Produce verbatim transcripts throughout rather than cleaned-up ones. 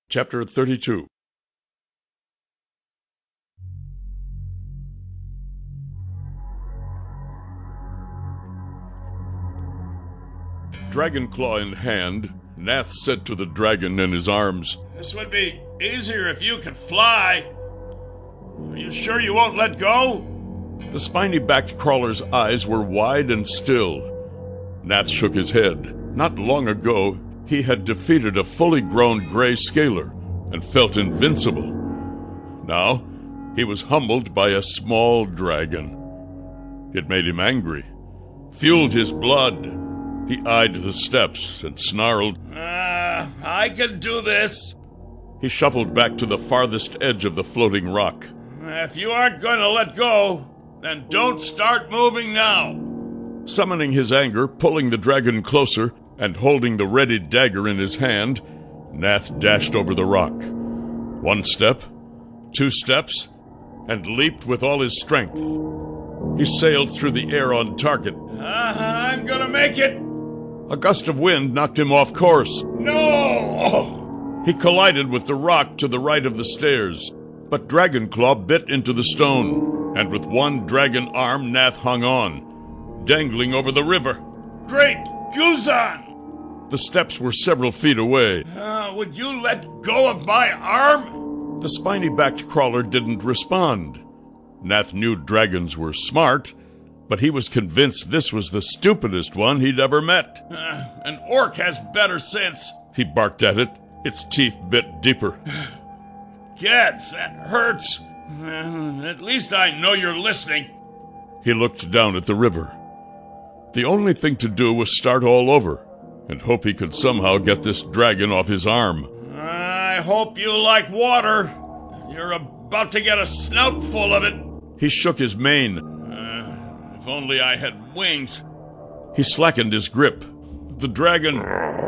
Chapter thirty-two. Dragonclaw in hand, Nath said to the dragon in his arms, "This would be easier if you could fly. Are you sure you won't let go?" The spiny-backed crawler's eyes were wide and still. Nath shook his head. Not long ago, he had defeated a fully grown gray scaler and felt invincible. Now, he was humbled by a small dragon. It made him angry, fueled his blood. He eyed the steps and snarled, Ah, uh, I can do this. He shuffled back to the farthest edge of the floating rock. If you aren't going to let go, then don't start moving now. Summoning his anger, pulling the dragon closer, and holding the ready dagger in his hand, Nath dashed over the rock. One step, two steps, and leaped with all his strength. He sailed through the air on target. Uh, I'm gonna make it. A gust of wind knocked him off course. No! He collided with the rock to the right of the stairs, but Dragonclaw bit into the stone, and with one dragon arm Nath hung on, dangling over the river. Great Guzan! The steps were several feet away. Uh, would you let go of my arm? The spiny-backed crawler didn't respond. Nath knew dragons were smart, but he was convinced this was the stupidest one he'd ever met. Uh, an orc has better sense. He barked at it. Its teeth bit deeper. Gads, that hurts. Uh, at least I know you're listening. He looked down at the river. The only thing to do was start all over and hope he could somehow get this dragon off his arm. I hope you like water. You're about to get a snout full of it. He shook his mane. Uh, if only I had wings. He slackened his grip. The dragon...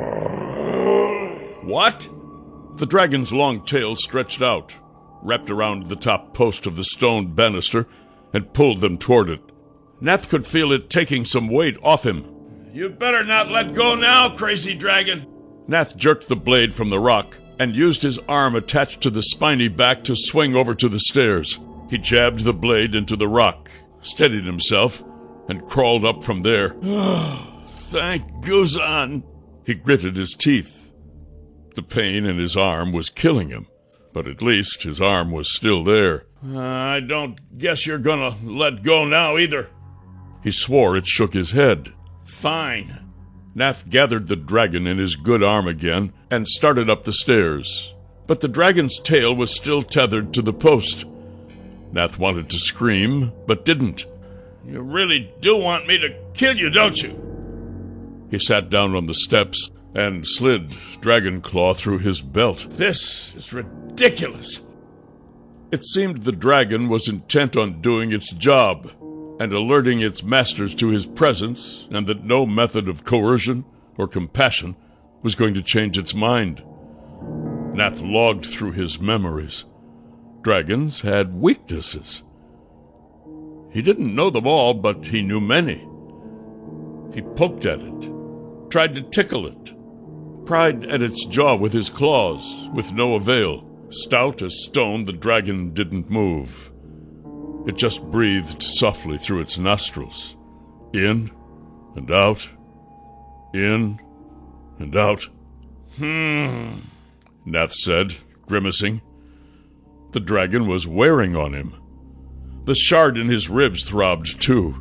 What? The dragon's long tail stretched out, wrapped around the top post of the stone banister, and pulled them toward it. Nath could feel it taking some weight off him. You'd better not let go now, crazy dragon. Nath jerked the blade from the rock and used his arm attached to the spiny back to swing over to the stairs. He jabbed the blade into the rock, steadied himself, and crawled up from there. Thank Guzan. He gritted his teeth. The pain in his arm was killing him, but at least his arm was still there. Uh, I don't guess you're gonna let go now either. He swore it shook his head. Fine. Nath gathered the dragon in his good arm again and started up the stairs. But the dragon's tail was still tethered to the post. Nath wanted to scream, but didn't. You really do want me to kill you, don't you? He sat down on the steps and slid Dragonclaw through his belt. This is ridiculous. It seemed the dragon was intent on doing its job and alerting its masters to his presence, and that no method of coercion or compassion was going to change its mind. Nath logged through his memories. Dragons had weaknesses. He didn't know them all, but he knew many. He poked at it, tried to tickle it, pried at its jaw with his claws, with no avail. Stout as stone, the dragon didn't move. It just breathed softly through its nostrils. In and out. In and out. Hmm, Nath said, grimacing. The dragon was wearing on him. The shard in his ribs throbbed too.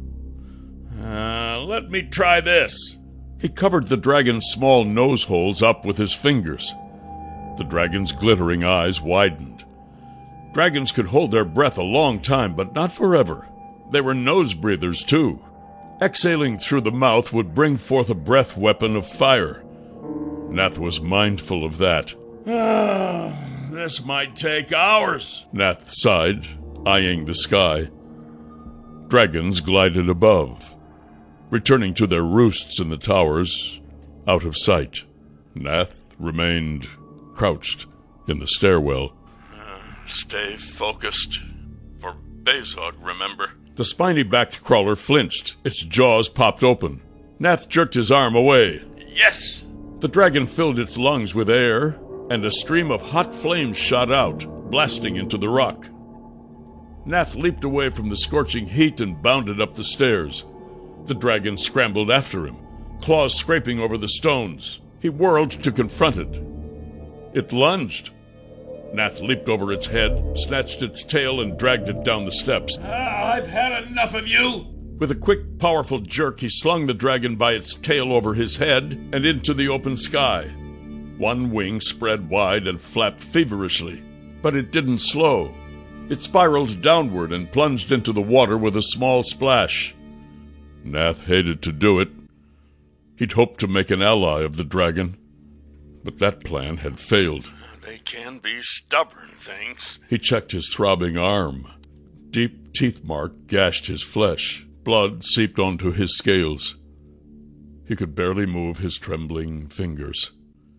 Uh, let me try this. He covered the dragon's small nose holes up with his fingers. The dragon's glittering eyes widened. Dragons could hold their breath a long time, but not forever. They were nose breathers, too. Exhaling through the mouth would bring forth a breath weapon of fire. Nath was mindful of that. Ah, this might take hours. Nath sighed, eyeing the sky. Dragons glided above, returning to their roosts in the towers, out of sight. Nath remained crouched in the stairwell. Stay focused. For Bezog, remember? The spiny-backed crawler flinched. Its jaws popped open. Nath jerked his arm away. Yes! The dragon filled its lungs with air, and a stream of hot flames shot out, blasting into the rock. Nath leaped away from the scorching heat and bounded up the stairs. The dragon scrambled after him, claws scraping over the stones. He whirled to confront it. It lunged. Nath leaped over its head, snatched its tail, and dragged it down the steps. Ah, I've had enough of you! With a quick, powerful jerk, he slung the dragon by its tail over his head and into the open sky. One wing spread wide and flapped feverishly, but it didn't slow. It spiraled downward and plunged into the water with a small splash. Nath hated to do it. He'd hoped to make an ally of the dragon, but that plan had failed. They can be stubborn things. He checked his throbbing arm. Deep teeth mark gashed his flesh. Blood seeped onto his scales. He could barely move his trembling fingers.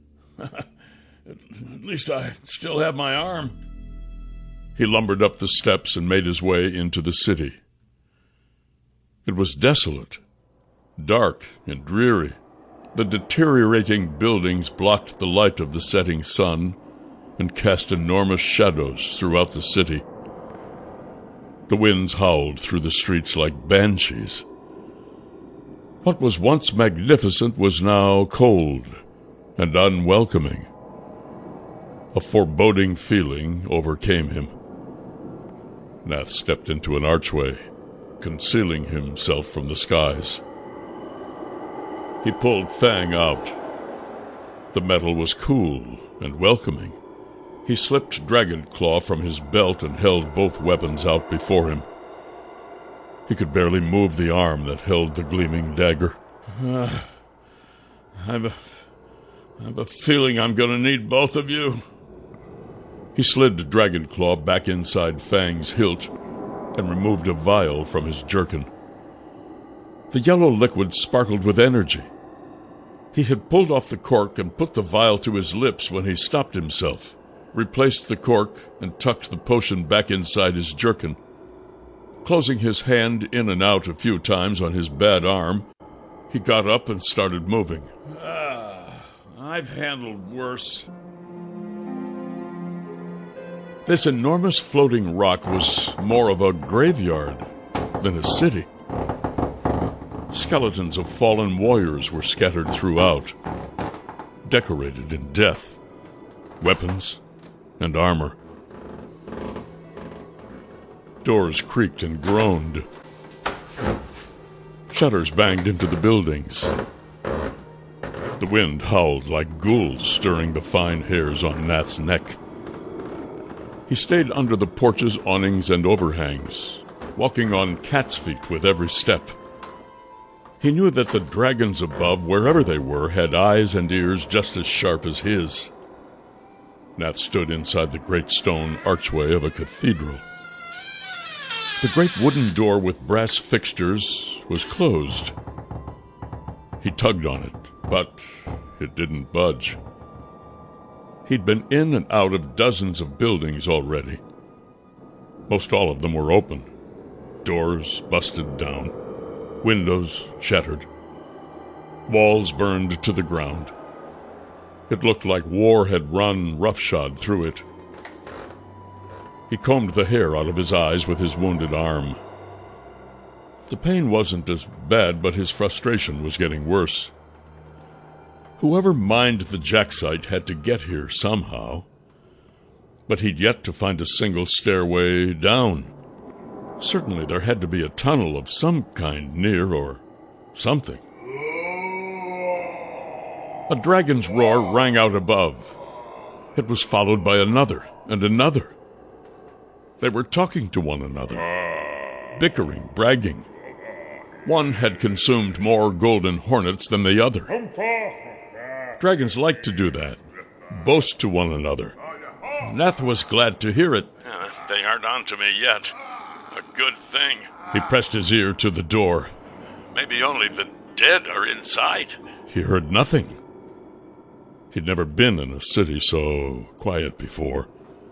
At least I still have my arm. He lumbered up the steps and made his way into the city. It was desolate, dark and dreary. The deteriorating buildings blocked the light of the setting sun and cast enormous shadows throughout the city. The winds howled through the streets like banshees. What was once magnificent was now cold and unwelcoming. A foreboding feeling overcame him. Nath stepped into an archway, concealing himself from the skies. He pulled Fang out. The metal was cool and welcoming. He slipped Dragonclaw from his belt and held both weapons out before him. He could barely move the arm that held the gleaming dagger. Uh, I've a, I have a feeling I'm going to need both of you. He slid Dragonclaw back inside Fang's hilt and removed a vial from his jerkin. The yellow liquid sparkled with energy. He had pulled off the cork and put the vial to his lips when he stopped himself, replaced the cork, and tucked the potion back inside his jerkin. Closing his hand in and out a few times on his bad arm, he got up and started moving. Ah, I've handled worse. This enormous floating rock was more of a graveyard than a city. Skeletons of fallen warriors were scattered throughout, decorated in death, weapons, and armor. Doors creaked and groaned. Shutters banged into the buildings. The wind howled like ghouls, stirring the fine hairs on Nath's neck. He stayed under the porch's awnings and overhangs, walking on cat's feet with every step. He knew that the dragons above, wherever they were, had eyes and ears just as sharp as his. Nath stood inside the great stone archway of a cathedral. The great wooden door with brass fixtures was closed. He tugged on it, but it didn't budge. He'd been in and out of dozens of buildings already. Most all of them were open. Doors busted down. Windows shattered. Walls burned to the ground. It looked like war had run roughshod through it. He combed the hair out of his eyes with his wounded arm. The pain wasn't as bad, but his frustration was getting worse. Whoever mined the Jaxite had to get here somehow, but he'd yet to find a single stairway down. Certainly there had to be a tunnel of some kind near, or something. A dragon's roar rang out above. It was followed by another and another. They were talking to one another, bickering, bragging. One had consumed more golden hornets than the other. Dragons like to do that, boast to one another. Nath was glad to hear it. Uh, they aren't on to me yet. A good thing. He pressed his ear to the door. Maybe only the dead are inside. He heard nothing. He'd never been in a city so quiet before.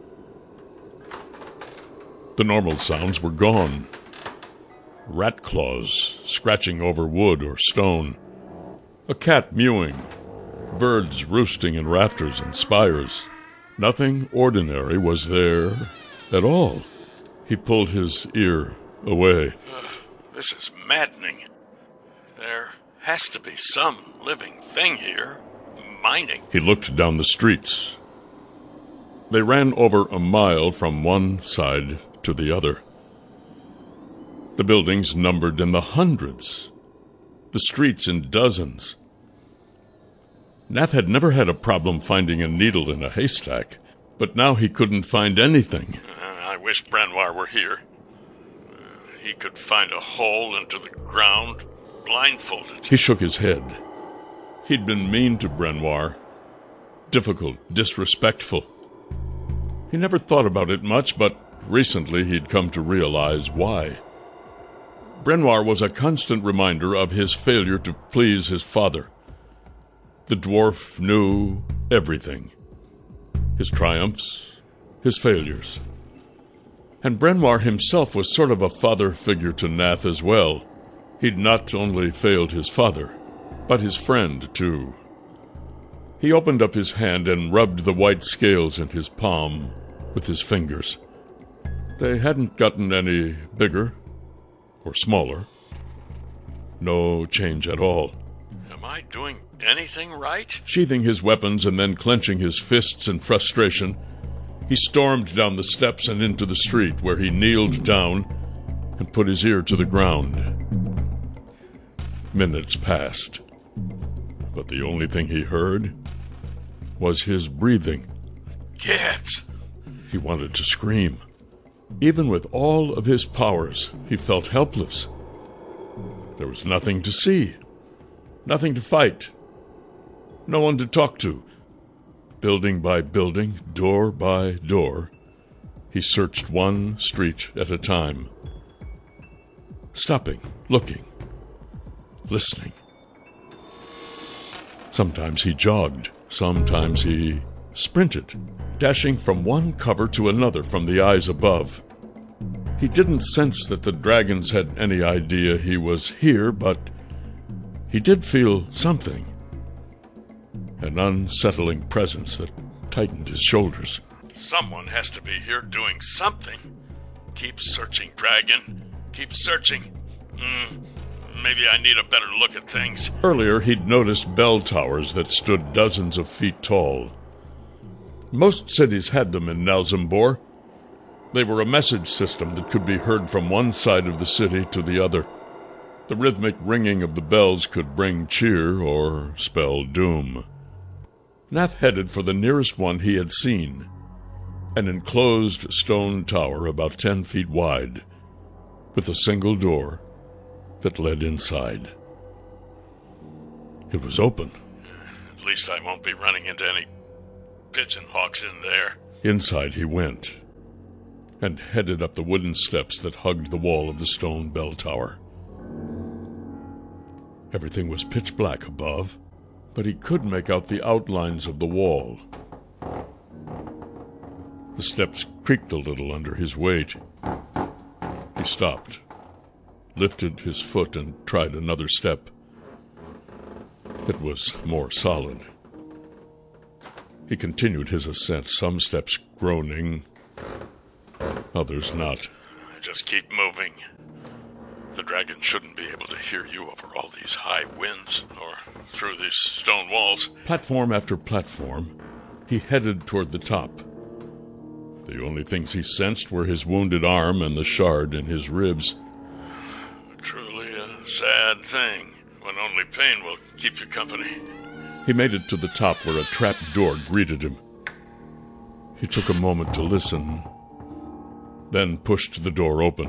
The normal sounds were gone. Rat claws scratching over wood or stone. A cat mewing. birds roosting in rafters and spires. Nothing ordinary was there at all. He pulled his ear away. Uh, this is maddening. There has to be some living thing here. Mining. He looked down the streets. They ran over a mile from one side to the other. The buildings numbered in the hundreds. The streets in dozens. Nath had never had a problem finding a needle in a haystack, but now he couldn't find anything. Uh, I wish Brenoir were here. Uh, he could find a hole into the ground, blindfolded. He shook his head. He'd been mean to Brenoir. Difficult, disrespectful. He never thought about it much, but recently he'd come to realize why. Brenoir was a constant reminder of his failure to please his father. The dwarf knew everything. His triumphs, his failures. And Brenoir himself was sort of a father figure to Nath as well. He'd not only failed his father, but his friend, too. He opened up his hand and rubbed the white scales in his palm with his fingers. They hadn't gotten any bigger or smaller. No change at all. Am I doing anything right? Sheathing his weapons and then clenching his fists in frustration, he stormed down the steps and into the street, where he kneeled down and put his ear to the ground. Minutes passed, but the only thing he heard was his breathing. Get! He wanted to scream. Even with all of his powers, he felt helpless. There was nothing to see, nothing to fight, no one to talk to. Building by building, door by door, he searched one street at a time, stopping, looking, listening. Sometimes he jogged, sometimes he sprinted, dashing from one cover to another from the eyes above. He didn't sense that the dragons had any idea he was here, but he did feel something. An unsettling presence that tightened his shoulders. Someone has to be here doing something. Keep searching, dragon. Keep searching. Mm, maybe I need a better look at things. Earlier, he'd noticed bell towers that stood dozens of feet tall. Most cities had them in Nalzambor. They were a message system that could be heard from one side of the city to the other. The rhythmic ringing of the bells could bring cheer or spell doom. Nath headed for the nearest one he had seen, an enclosed stone tower about ten feet wide, with a single door that led inside. It was open. At least I won't be running into any pigeon hawks in there. Inside he went, and headed up the wooden steps that hugged the wall of the stone bell tower. Everything was pitch black above, but he could make out the outlines of the wall. The steps creaked a little under his weight. He stopped, lifted his foot, and tried another step. It was more solid. He continued his ascent, some steps groaning, others not. Just keep moving. The dragon shouldn't be able to hear you over all these high winds, or through these stone walls. Platform after platform, he headed toward the top. The only things he sensed were his wounded arm and the shard in his ribs. Truly a sad thing, when only pain will keep you company. He made it to the top, where a trap door greeted him. He took a moment to listen, then pushed the door open.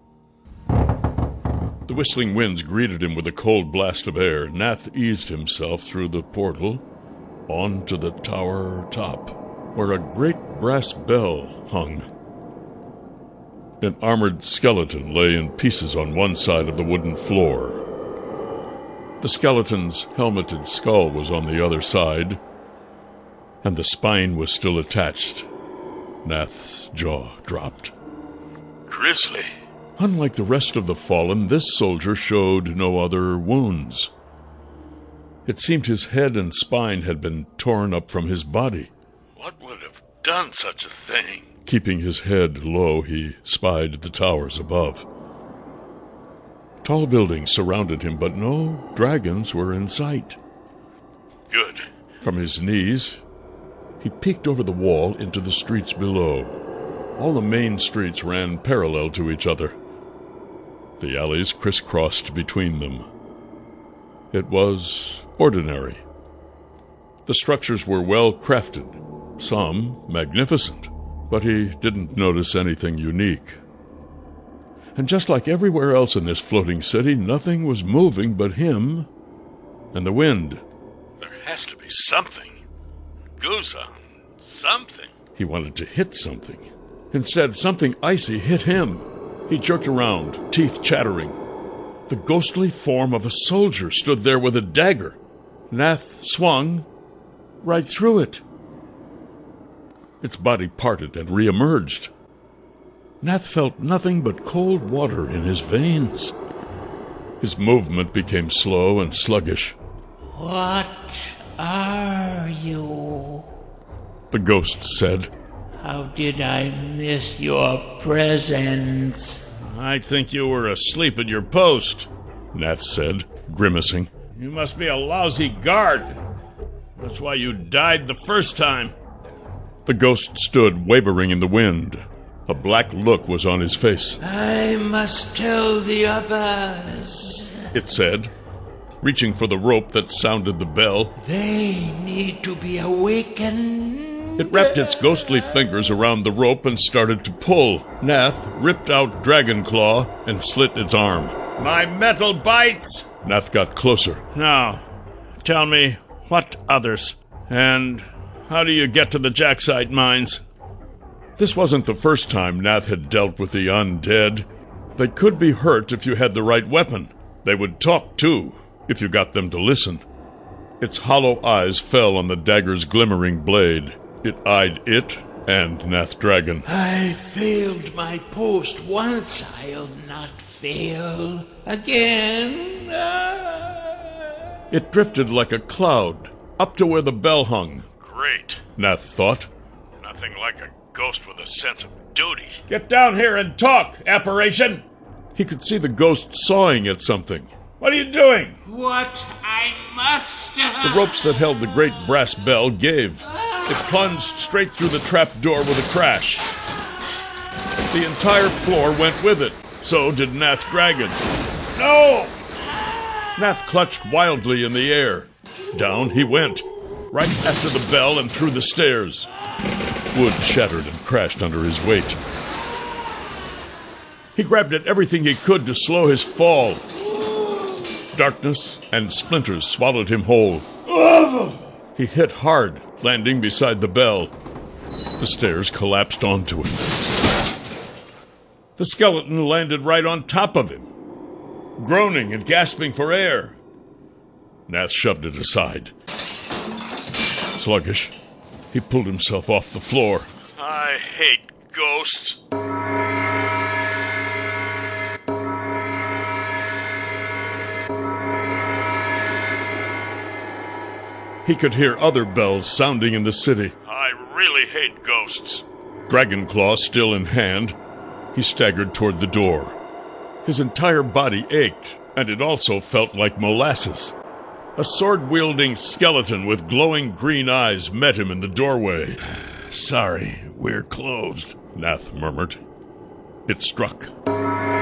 The whistling winds greeted him with a cold blast of air. Nath eased himself through the portal onto the tower top, where a great brass bell hung. An armored skeleton lay in pieces on one side of the wooden floor. The skeleton's helmeted skull was on the other side, and the spine was still attached. Nath's jaw dropped. Grisly. Unlike the rest of the fallen, this soldier showed no other wounds. It seemed his head and spine had been torn up from his body. What would have done such a thing? Keeping his head low, he spied the towers above. Tall buildings surrounded him, but no dragons were in sight. Good. From his knees, he peeked over the wall into the streets below. All the main streets ran parallel to each other. The alleys crisscrossed between them. It was ordinary. The structures were well crafted, some magnificent, but he didn't notice anything unique. And just like everywhere else in this floating city, nothing was moving but him and the wind. There has to be something. Guzan, something. He wanted to hit something. Instead, something icy hit him. He jerked around, teeth chattering. The ghostly form of a soldier stood there with a dagger. Nath swung right through it. Its body parted and reemerged. Nath felt nothing but cold water in his veins. His movement became slow and sluggish. What are you? The ghost said. How did I miss your presence? I think you were asleep at your post, Nath said, grimacing. You must be a lousy guard. That's why you died the first time. The ghost stood wavering in the wind. A black look was on his face. I must tell the others, it said, reaching for the rope that sounded the bell. They need to be awakened. It wrapped its ghostly fingers around the rope and started to pull. Nath ripped out Dragon Claw and slit its arm. My metal bites! Nath got closer. Now, tell me, what others? And how do you get to the Jacksite mines? This wasn't the first time Nath had dealt with the undead. They could be hurt if you had the right weapon. They would talk, too, if you got them to listen. Its hollow eyes fell on the dagger's glimmering blade. It eyed it and Nath Dragon. I failed my post once. I'll not fail again. Ah. It drifted like a cloud, up to where the bell hung. Great, Nath thought. Nothing like a ghost with a sense of duty. Get down here and talk, apparition! He could see the ghost sawing at something. What are you doing? What I must... The ropes that held the great brass bell gave. It plunged straight through the trap door with a crash. The entire floor went with it. So did Nath Dragon. No! Nath clutched wildly in the air. Down he went, right after the bell and through the stairs. Wood shattered and crashed under his weight. He grabbed at everything he could to slow his fall. Darkness and splinters swallowed him whole. He hit hard, landing beside the bell. The stairs collapsed onto him. The skeleton landed right on top of him, groaning and gasping for air. Nath shoved it aside. Sluggish, he pulled himself off the floor. I hate ghosts. He could hear other bells sounding in the city. I really hate ghosts. Dragon Claw still in hand, he staggered toward the door. His entire body ached, and it also felt like molasses. A sword-wielding skeleton with glowing green eyes met him in the doorway. Sorry, we're closed, Nath murmured. It struck.